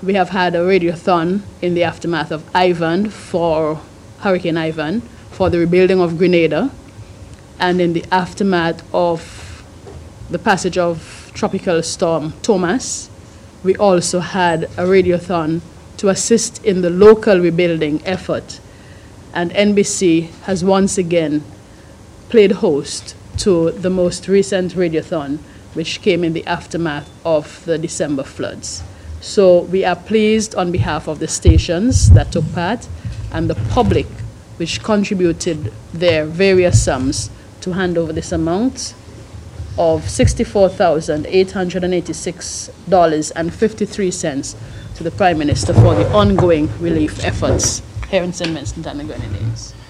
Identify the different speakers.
Speaker 1: we have had a radiothon in the aftermath of Ivan for Hurricane Ivan for the rebuilding of Grenada, and in the aftermath of the passage of Tropical Storm Thomas, we also had a radiothon to assist in the local rebuilding effort. And NBC has once again played host to the most recent radiothon, which came in the aftermath of the December floods. So we are pleased on behalf of the stations that took part and the public, which contributed their various sums to hand over this amount of $64,886.53 to the Prime Minister for the ongoing relief efforts here in St. Vincent and the Grenadines.